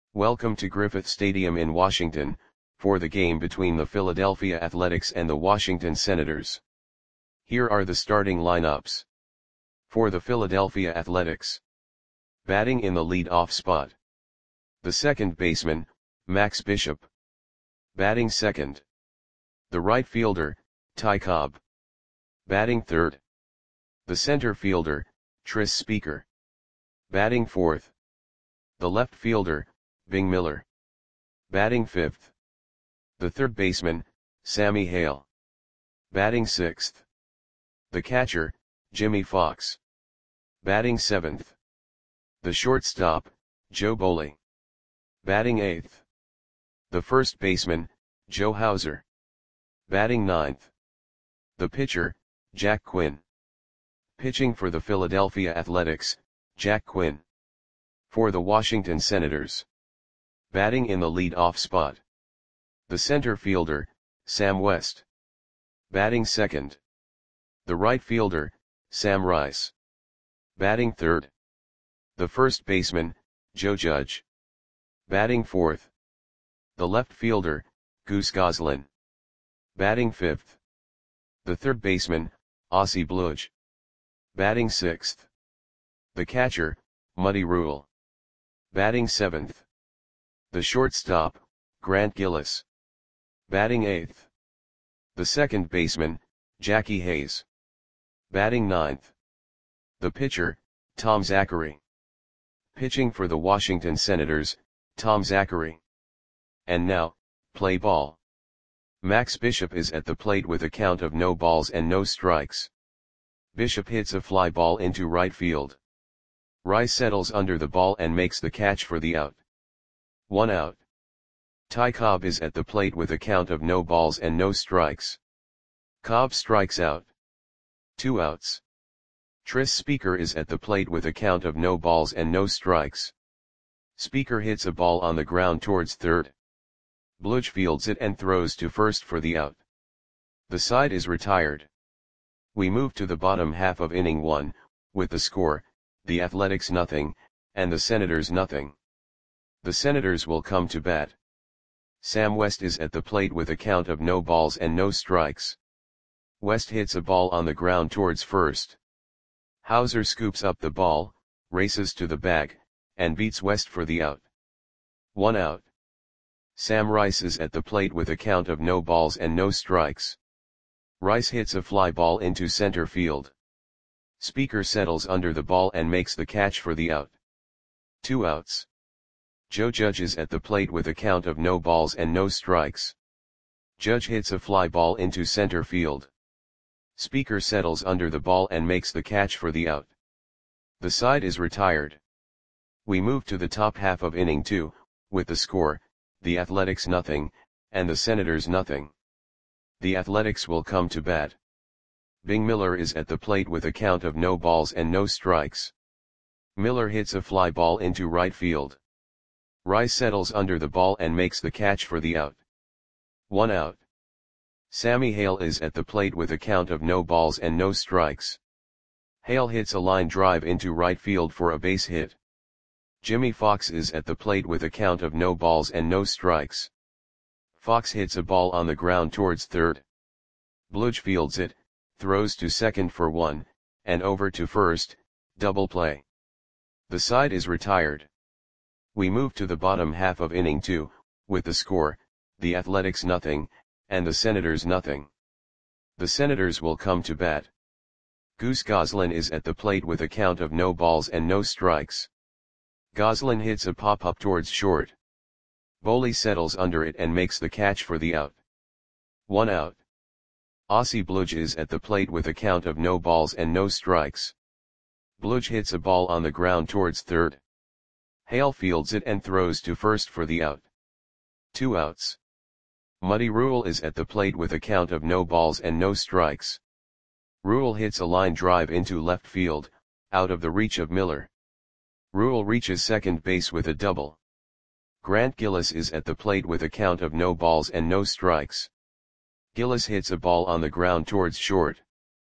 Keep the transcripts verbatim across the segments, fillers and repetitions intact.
Welcome to Griffith Stadium in Washington, for the game between the Philadelphia Athletics and the Washington Senators. Here are the starting lineups. For the Philadelphia Athletics. Batting in the lead-off spot. The second baseman, Max Bishop. Batting second. The right fielder, Ty Cobb. Batting third. The center fielder, Tris Speaker. Batting fourth. The left fielder, Bing Miller. Batting fifth. The third baseman, Sammy Hale. Batting sixth. The catcher, Jimmy Fox. Batting seventh. The shortstop, Joe Boley. Batting eighth. The first baseman, Joe Hauser. Batting ninth. The pitcher, Jack Quinn. Pitching for the Philadelphia Athletics, Jack Quinn. For the Washington Senators. Batting in the lead-off spot. The center fielder, Sam West. Batting second. The right fielder, Sam Rice. Batting third. The first baseman, Joe Judge. Batting fourth. The left fielder, Goose Goslin. Batting fifth. The third baseman, Ozzie Bludge. Batting sixth. The catcher, Muddy Rule. Batting seventh. The shortstop, Grant Gillis. Batting eighth. The second baseman, Jackie Hayes. Batting ninth. The pitcher, Tom Zachary. Pitching for the Washington Senators, Tom Zachary. And now, play ball. Max Bishop is at the plate with a count of no balls and no strikes. Bishop hits a fly ball into right field. Rice settles under the ball and makes the catch for the out. One out. Ty Cobb is at the plate with a count of no balls and no strikes. Cobb strikes out. Two outs. Tris Speaker is at the plate with a count of no balls and no strikes. Speaker hits a ball on the ground towards third. Bludge fields it and throws to first for the out. The side is retired. We move to the bottom half of inning one, with the score, the Athletics nothing, and the Senators nothing. The Senators will come to bat. Sam West is at the plate with a count of no balls and no strikes. West hits a ball on the ground towards first. Hauser scoops up the ball, races to the bag, and beats West for the out. One out. Sam Rice is at the plate with a count of no balls and no strikes. Rice hits a fly ball into center field. Speaker settles under the ball and makes the catch for the out. Two outs. Joe Judge is at the plate with a count of no balls and no strikes. Judge hits a fly ball into center field. Speaker settles under the ball and makes the catch for the out. The side is retired. We move to the top half of inning two, with the score, the Athletics nothing, and the Senators nothing. The Athletics will come to bat. Bing Miller is at the plate with a count of no balls and no strikes. Miller hits a fly ball into right field. Rice settles under the ball and makes the catch for the out. One out. Sammy Hale is at the plate with a count of no balls and no strikes. Hale hits a line drive into right field for a base hit. Jimmy Fox is at the plate with a count of no balls and no strikes. Fox hits a ball on the ground towards third. Bludge fields it, throws to second for one, and over to first, double play. The side is retired. We move to the bottom half of inning two, with the score, the Athletics nothing, and the Senators nothing. The Senators will come to bat. Goose Goslin is at the plate with a count of no balls and no strikes. Goslin hits a pop-up towards short. Boley settles under it and makes the catch for the out. One out. Ozzie Bludge is at the plate with a count of no balls and no strikes. Bludge hits a ball on the ground towards third. Hale fields it and throws to first for the out. Two outs. Muddy Rule is at the plate with a count of no balls and no strikes. Rule hits a line drive into left field, out of the reach of Miller. Rule reaches second base with a double. Grant Gillis is at the plate with a count of no balls and no strikes. Gillis hits a ball on the ground towards short.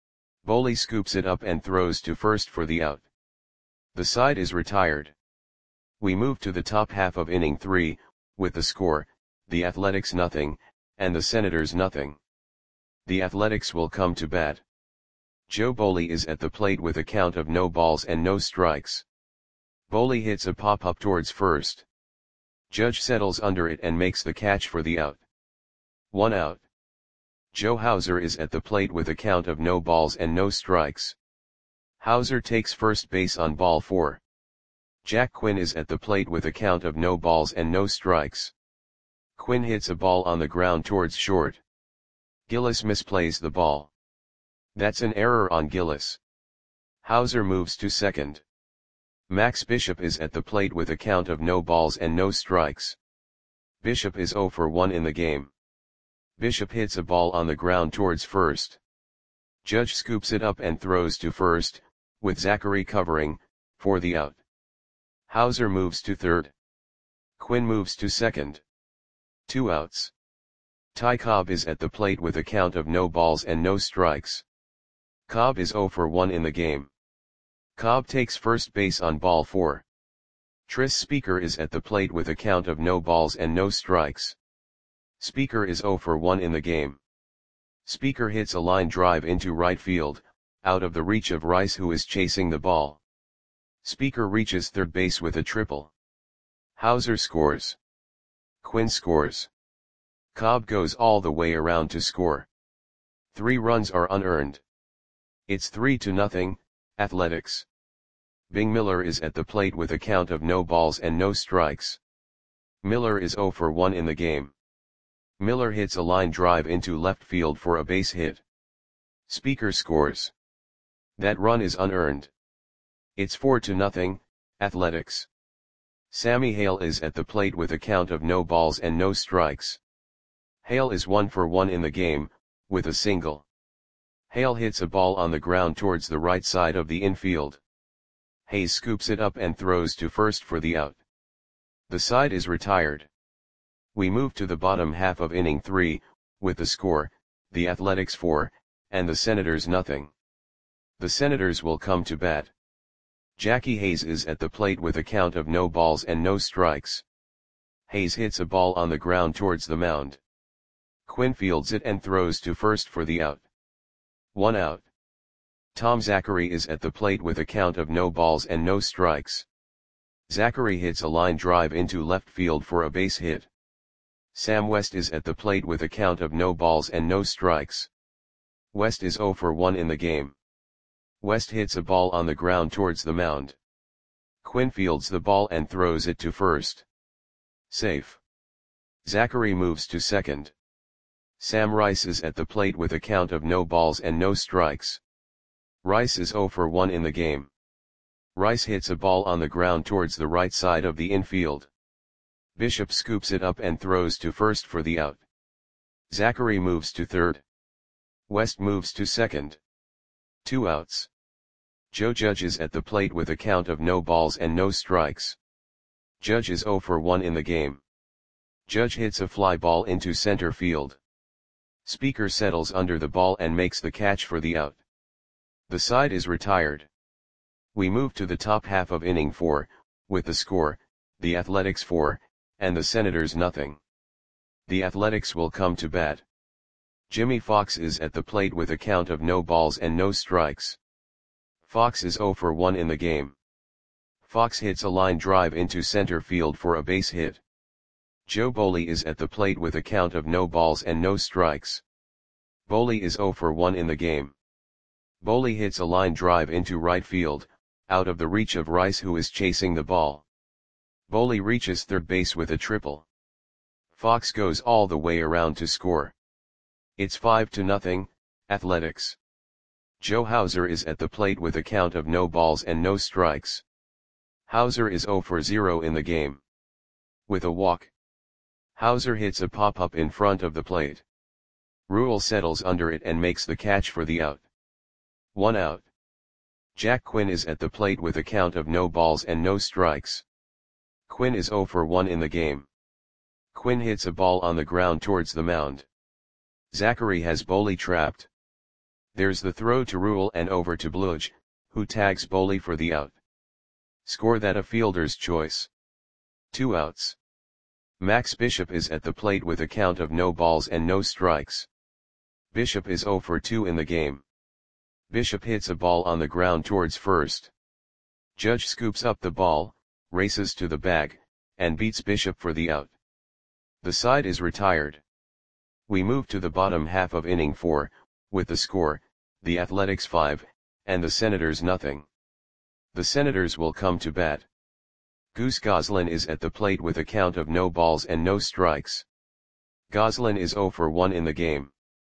Boley scoops it up and throws to first for the out. The side is retired. We move to the top half of inning three, with the score, the Athletics nothing, and the Senators nothing. The Athletics will come to bat. Joe Boley is at the plate with a count of no balls and no strikes. Boley hits a pop-up towards first. Judge settles under it and makes the catch for the out. One out. Joe Hauser is at the plate with a count of no balls and no strikes. Hauser takes first base on ball four. Jack Quinn is at the plate with a count of no balls and no strikes. Quinn hits a ball on the ground towards short. Gillis misplays the ball. That's an error on Gillis. Hauser moves to second. Max Bishop is at the plate with a count of no balls and no strikes. Bishop is zero for one in the game. Bishop hits a ball on the ground towards first. Judge scoops it up and throws to first, with Zachary covering, for the out. Hauser moves to third. Quinn moves to second. Two outs. Ty Cobb is at the plate with a count of no balls and no strikes. Cobb is zero for one in the game. Cobb takes first base on ball four. Tris Speaker is at the plate with a count of no balls and no strikes. Speaker is zero for one in the game. Speaker hits a line drive into right field, out of the reach of Rice, who is chasing the ball. Speaker reaches third base with a triple. Hauser scores. Quinn scores. Cobb goes all the way around to score. Three runs are unearned. It's three to nothing, Athletics. Bing Miller is at the plate with a count of no balls and no strikes. Miller is zero for one in the game. Miller hits a line drive into left field for a base hit. Speaker scores. That run is unearned. It's four to nothing, Athletics. Sammy Hale is at the plate with a count of no balls and no strikes. Hale is one for one in the game, with a single. Hale hits a ball on the ground towards the right side of the infield. Hayes scoops it up and throws to first for the out. The side is retired. We move to the bottom half of inning three, with the score, the Athletics four, and the Senators nothing. The Senators will come to bat. Jackie Hayes is at the plate with a count of no balls and no strikes. Hayes hits a ball on the ground towards the mound. Quinn fields it and throws to first for the out. One out. Tom Zachary is at the plate with a count of no balls and no strikes. Zachary hits a line drive into left field for a base hit. Sam West is at the plate with a count of no balls and no strikes. West is zero for one in the game. West hits a ball on the ground towards the mound. Quinn fields the ball and throws it to first. Safe. Zachary moves to second. Sam Rice is at the plate with a count of no balls and no strikes. Rice is zero for one in the game. Rice hits a ball on the ground towards the right side of the infield. Bishop scoops it up and throws to first for the out. Zachary moves to third. West moves to second. Two outs. Joe Judge is at the plate with a count of no balls and no strikes. Judge is zero for one in the game. Judge hits a fly ball into center field. Speaker settles under the ball and makes the catch for the out. The side is retired. We move to the top half of inning four, with the score, the Athletics four, and the Senators nothing. The Athletics will come to bat. Jimmy Fox is at the plate with a count of no balls and no strikes. Fox is zero for one in the game. Fox hits a line drive into center field for a base hit. Joe Boley is at the plate with a count of no balls and no strikes. Boley is zero for one in the game. Boley hits a line drive into right field, out of the reach of Rice, who is chasing the ball. Boley reaches third base with a triple. Fox goes all the way around to score. It's five to nothing, Athletics. Joe Hauser is at the plate with a count of no balls and no strikes. Hauser is zero for zero in the game. With a walk. Hauser hits a pop-up in front of the plate. Rule settles under it and makes the catch for the out. One out. Jack Quinn is at the plate with a count of no balls and no strikes. Quinn is zero for one in the game. Quinn hits a ball on the ground towards the mound. Zachary has Boley trapped. There's the throw to Rule and over to Bludge, who tags Boley for the out. Score that a fielder's choice. Two outs. Max Bishop is at the plate with a count of no balls and no strikes. Bishop is oh for two in the game. Bishop hits a ball on the ground towards first. Judge scoops up the ball, races to the bag, and beats Bishop for the out. The side is retired. We move to the bottom half of inning four, with the score, the Athletics five, and the Senators nothing. The Senators will come to bat. Goose Goslin is at the plate with a count of no balls and no strikes. Goslin is oh for one in the game.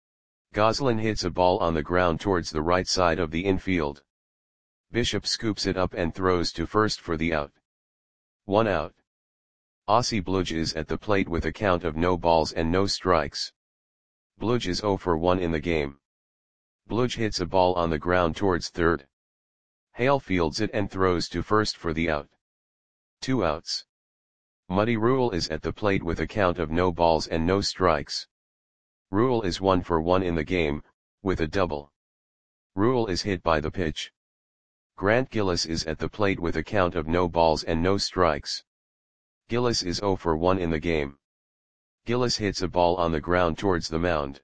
Goslin hits a ball on the ground towards the right side of the infield. Bishop scoops it up and throws to first for the out. One out. Aussie Bludge is at the plate with a count of no balls and no strikes. Bludge is oh for one in the game. Bludge hits a ball on the ground towards third. Hale fields it and throws to first for the out. Two outs. Muddy Rule is at the plate with a count of no balls and no strikes. Rule is one for one in the game, with a double. Rule is hit by the pitch. Grant Gillis is at the plate with a count of no balls and no strikes. Gillis is oh for one in the game. Gillis hits a ball on the ground towards the mound.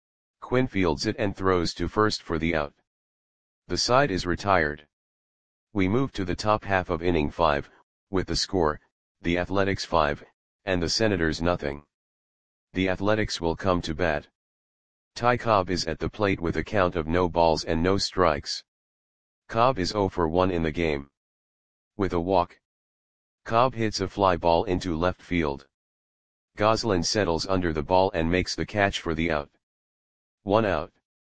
Quinn fields it and throws to first for the out. The side is retired. We move to the top half of inning five, with the score, the Athletics five, and the Senators nothing. The Athletics will come to bat. Ty Cobb is at the plate with a count of no balls and no strikes. Cobb is oh for one in the game. With a walk. Cobb hits a fly ball into left field. Goslin settles under the ball and makes the catch for the out. One out.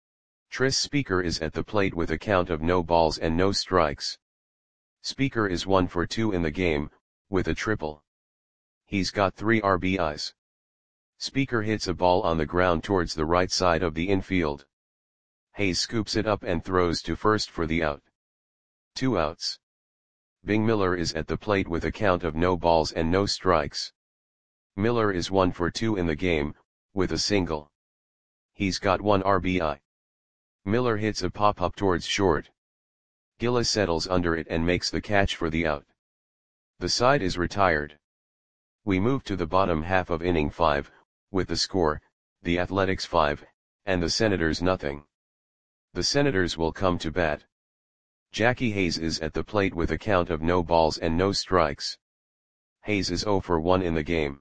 Tris Speaker is at the plate with a count of no balls and no strikes. Speaker is one for two in the game, with a triple. He's got three R B Is. Speaker hits a ball on the ground towards the right side of the infield. Hayes scoops it up and throws to first for the out. Two outs. Bing Miller is at the plate with a count of no balls and no strikes. Miller is one for two in the game, with a single. He's got one R B I. Miller hits a pop-up towards short. Gillis settles under it and makes the catch for the out. The side is retired. We move to the bottom half of inning five, with the score, the Athletics five, and the Senators nothing. The Senators will come to bat. Jackie Hayes is at the plate with a count of no balls and no strikes. Hayes is oh for one in the game.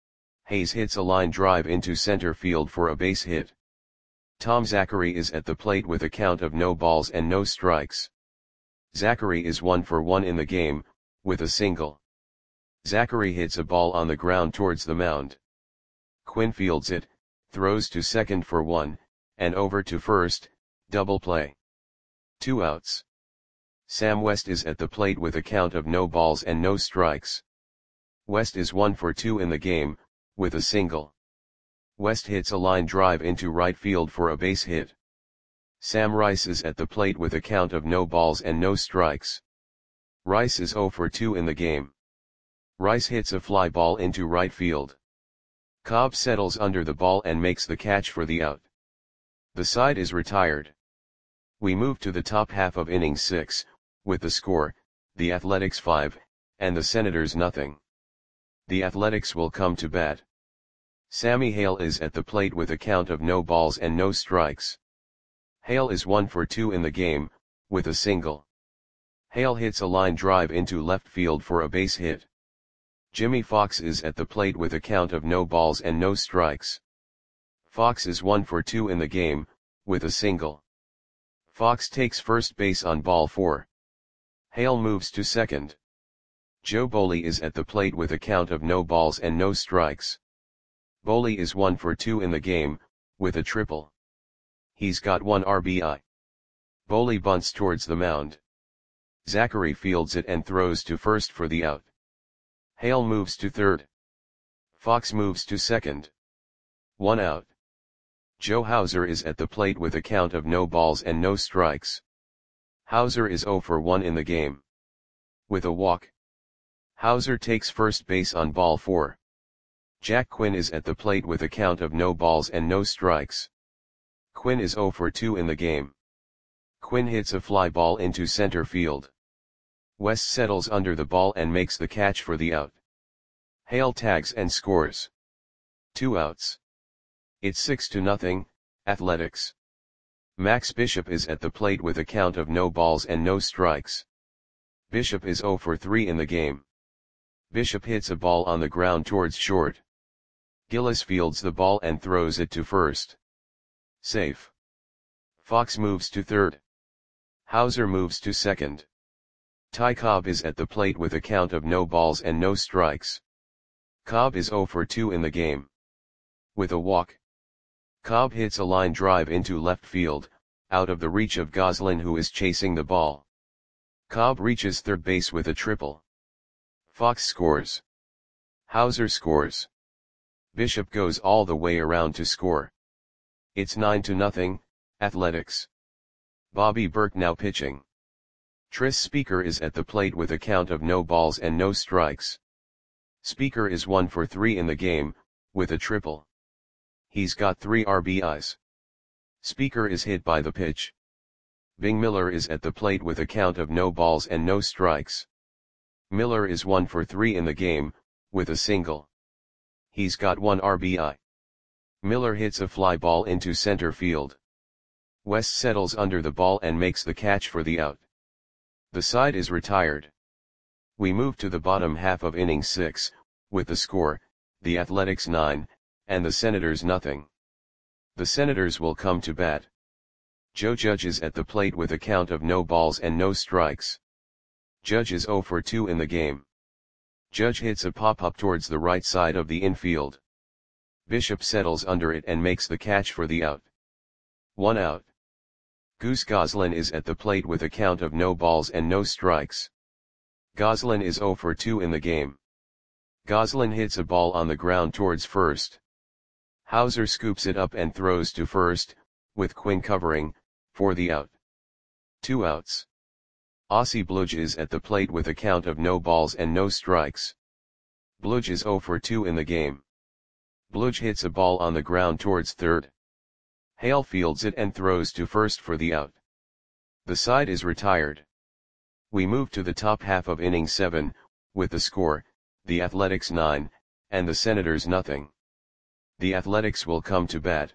Hayes hits a line drive into center field for a base hit. Tom Zachary is at the plate with a count of no balls and no strikes. Zachary is one for one in the game, with a single. Zachary hits a ball on the ground towards the mound. Quinn fields it, throws to second for one, and over to first, double play. Two outs. Sam West is at the plate with a count of no balls and no strikes. West is one for two in the game, with a single. West hits a line drive into right field for a base hit. Sam Rice is at the plate with a count of no balls and no strikes. Rice is oh for two in the game. Rice hits a fly ball into right field. Cobb settles under the ball and makes the catch for the out. The side is retired. We move to the top half of inning six, with the score, the Athletics five, and the Senators nothing. The Athletics will come to bat. Sammy Hale is at the plate with a count of no balls and no strikes. Hale is one for two in the game, with a single. Hale hits a line drive into left field for a base hit. Jimmy Fox is at the plate with a count of no balls and no strikes. Fox is one for two in the game, with a single. Fox takes first base on ball four. Hale moves to second. Joe Boley is at the plate with a count of no balls and no strikes. Boley is one for two in the game, with a triple. He's got one R B I. Boley bunts towards the mound. Zachary fields it and throws to first for the out. Hale moves to third. Fox moves to second. One out. Joe Hauser is at the plate with a count of no balls and no strikes. Hauser is oh for one in the game. With a walk. Hauser takes first base on ball four. Jack Quinn is at the plate with a count of no balls and no strikes. Quinn is oh for two in the game. Quinn hits a fly ball into center field. West settles under the ball and makes the catch for the out. Hale tags and scores. Two outs. It's six to nothing, Athletics. Max Bishop is at the plate with a count of no balls and no strikes. Bishop is zero for three in the game. Bishop hits a ball on the ground towards short. Gillis fields the ball and throws it to first. Safe. Fox moves to third. Hauser moves to second. Ty Cobb is at the plate with a count of no balls and no strikes. Cobb is zero for two in the game. With a walk. Cobb hits a line drive into left field, out of the reach of Goslin, who is chasing the ball. Cobb reaches third base with a triple. Fox scores. Hauser scores. Bishop goes all the way around to score. It's nine to nothing, Athletics. Bobby Burke now pitching. Tris Speaker is at the plate with a count of no balls and no strikes. Speaker is one for three in the game, with a triple. He's got three R B Is. Speaker is hit by the pitch. Bing Miller is at the plate with a count of no balls and no strikes. Miller is one for three in the game, with a single. He's got one R B I. Miller hits a fly ball into center field. West settles under the ball and makes the catch for the out. The side is retired. We move to the bottom half of inning six, with the score, the Athletics nine, and the Senators nothing. The Senators will come to bat. Joe Judge is at the plate with a count of no balls and no strikes. Judge is zero for two in the game. Judge hits a pop-up towards the right side of the infield. Bishop settles under it and makes the catch for the out. One out. Goose Goslin is at the plate with a count of no balls and no strikes. Goslin is zero for two in the game. Goslin hits a ball on the ground towards first. Hauser scoops it up and throws to first, with Quinn covering, for the out. Two outs. Aussie Bludge is at the plate with a count of no balls and no strikes. Bludge is zero for two in the game. Bludge hits a ball on the ground towards third. Hale fields it and throws to first for the out. The side is retired. We move to the top half of inning seven, with the score, the Athletics nine, and the Senators nothing. The Athletics will come to bat.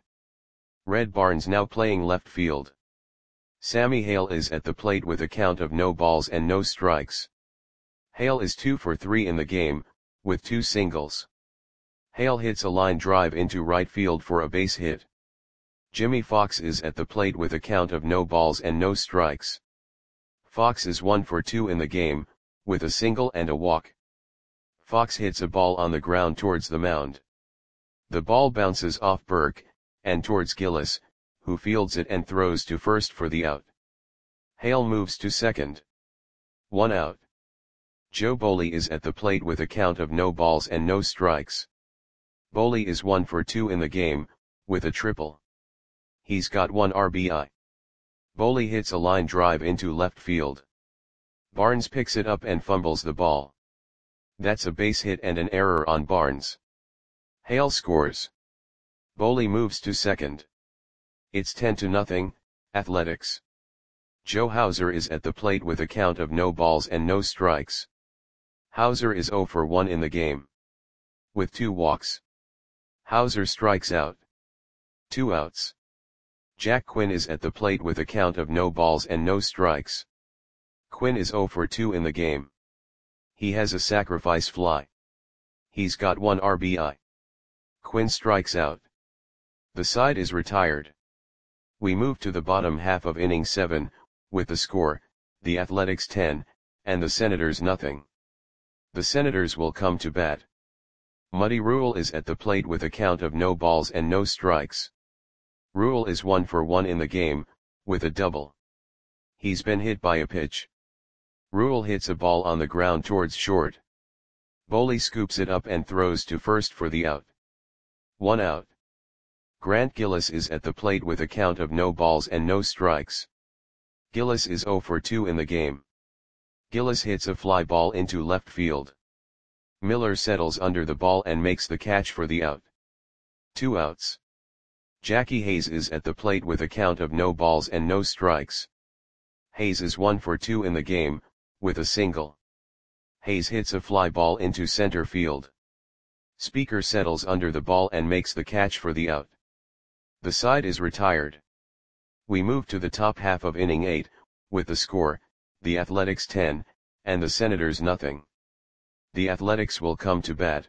Red Barnes now playing left field. Sammy Hale is at the plate with a count of no balls and no strikes. Hale is two for three in the game, with two singles. Hale hits a line drive into right field for a base hit. Jimmy Fox is at the plate with a count of no balls and no strikes. Fox is one for two in the game, with a single and a walk. Fox hits a ball on the ground towards the mound. The ball bounces off Burke, and towards Gillis, who fields it and throws to first for the out. Hale moves to second. One out. Joe Boley is at the plate with a count of no balls and no strikes. Boley is one for two in the game, with a triple. He's got one R B I. Boley hits a line drive into left field. Barnes picks it up and fumbles the ball. That's a base hit and an error on Barnes. Hale scores. Boley moves to second. It's ten to nothing, Athletics. Joe Hauser is at the plate with a count of no balls and no strikes. Hauser is zero for one in the game. With two walks. Hauser strikes out. Two outs. Jack Quinn is at the plate with a count of no balls and no strikes. Quinn is zero for two in the game. He has a sacrifice fly. He's got one R B I. Quinn strikes out. The side is retired. We move to the bottom half of inning seven, with the score, the Athletics ten, and the Senators nothing. The Senators will come to bat. Muddy Rule is at the plate with a count of no balls and no strikes. Rule is one for one in the game, with a double. He's been hit by a pitch. Rule hits a ball on the ground towards short. Boley scoops it up and throws to first for the out. One out. Grant Gillis is at the plate with a count of no balls and no strikes. Gillis is zero for two in the game. Gillis hits a fly ball into left field. Miller settles under the ball and makes the catch for the out. Two outs. Jackie Hayes is at the plate with a count of no balls and no strikes. Hayes is one for two in the game, with a single. Hayes hits a fly ball into center field. Speaker settles under the ball and makes the catch for the out. The side is retired. We move to the top half of inning eight, with the score, the Athletics ten, and the Senators nothing. The Athletics will come to bat.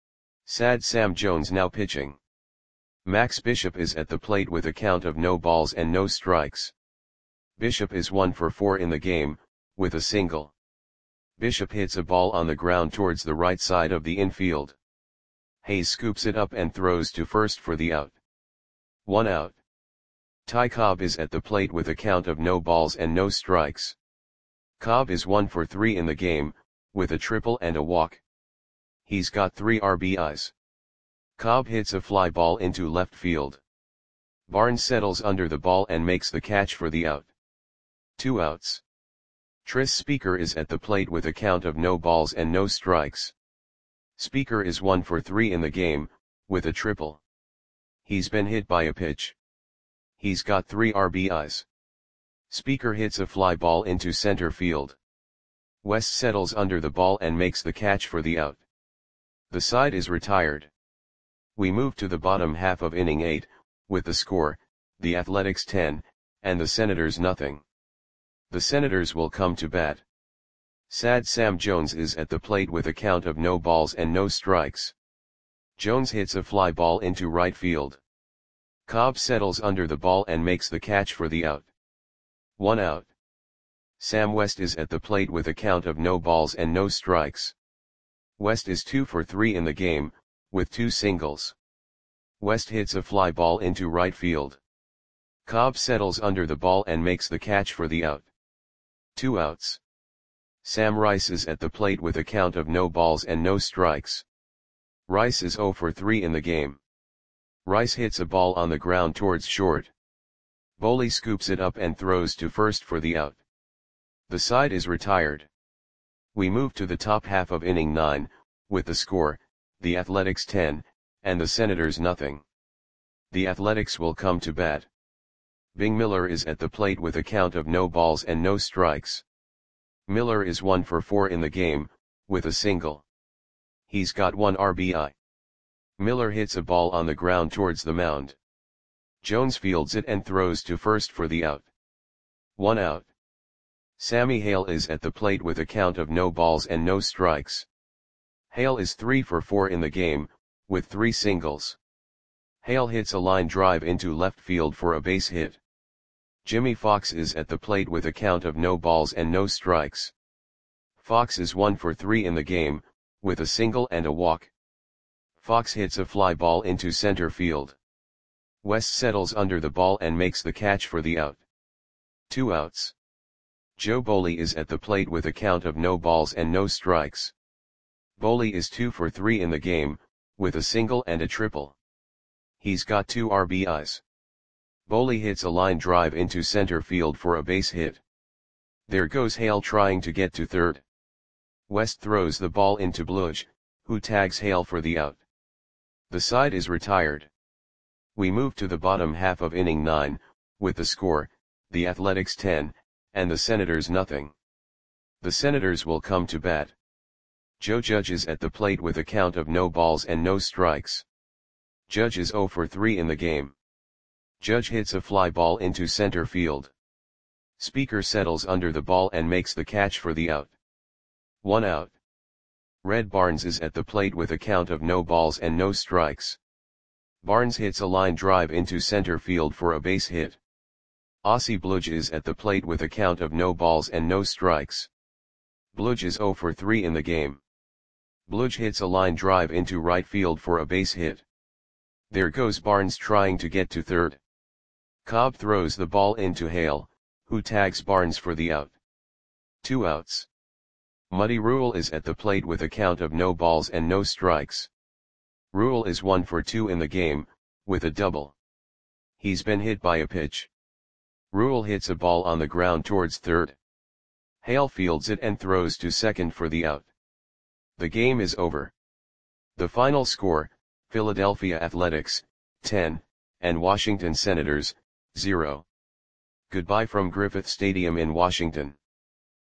Sad Sam Jones now pitching. Max Bishop is at the plate with a count of no balls and no strikes. Bishop is one for four in the game, with a single. Bishop hits a ball on the ground towards the right side of the infield. Hayes scoops it up and throws to first for the out. One out. Ty Cobb is at the plate with a count of no balls and no strikes. Cobb is one for three in the game, with a triple and a walk. He's got three R B Is. Cobb hits a fly ball into left field. Barnes settles under the ball and makes the catch for the out. Two outs. Tris Speaker is at the plate with a count of no balls and no strikes. Speaker is one for three in the game, with a triple. He's been hit by a pitch. He's got three R B Is. Speaker hits a fly ball into center field. West settles under the ball and makes the catch for the out. The side is retired. We move to the bottom half of inning eight, with the score, the Athletics ten, and the Senators nothing. The Senators will come to bat. Sad Sam Jones is at the plate with a count of no balls and no strikes. Jones hits a fly ball into right field. Cobb settles under the ball and makes the catch for the out. One out. Sam West is at the plate with a count of no balls and no strikes. West is two for three in the game, with two singles. West hits a fly ball into right field. Cobb settles under the ball and makes the catch for the out. Two outs. Sam Rice is at the plate with a count of no balls and no strikes. Rice is zero for three in the game. Rice hits a ball on the ground towards short. Boley scoops it up and throws to first for the out. The side is retired. We move to the top half of inning nine, with the score, the Athletics ten, and the Senators nothing. The Athletics will come to bat. Bing Miller is at the plate with a count of no balls and no strikes. Miller is one for four in the game, with a single. He's got one R B I. Miller hits a ball on the ground towards the mound. Jones fields it and throws to first for the out. One out. Sammy Hale is at the plate with a count of no balls and no strikes. Hale is three for four in the game, with three singles. Hale hits a line drive into left field for a base hit. Jimmy Fox is at the plate with a count of no balls and no strikes. Fox is one for three in the game, with a single and a walk. Fox hits a fly ball into center field. West settles under the ball and makes the catch for the out. Two outs. Joe Boley is at the plate with a count of no balls and no strikes. Boley is two for three in the game, with a single and a triple. He's got two R B Is. Boley hits a line drive into center field for a base hit. There goes Hale trying to get to third. West throws the ball into Bludge, who tags Hale for the out. The side is retired. We move to the bottom half of inning nine, with the score, the Athletics ten, and the Senators nothing. The Senators will come to bat. Joe Judge is at the plate with a count of no balls and no strikes. Judge is zero for three in the game. Judge hits a fly ball into center field. Speaker settles under the ball and makes the catch for the out. One out. Red Barnes is at the plate with a count of no balls and no strikes. Barnes hits a line drive into center field for a base hit. Ossie Bludge is at the plate with a count of no balls and no strikes. Bludge is zero for three in the game. Bludge hits a line drive into right field for a base hit. There goes Barnes trying to get to third. Cobb throws the ball into Hale, who tags Barnes for the out. Two outs. Muddy Rule is at the plate with a count of no balls and no strikes. Rule is one for two in the game, with a double. He's been hit by a pitch. Rule hits a ball on the ground towards third. Hale fields it and throws to second for the out. The game is over. The final score, Philadelphia Athletics, ten, and Washington Senators, zero. Goodbye from Griffith Stadium in Washington.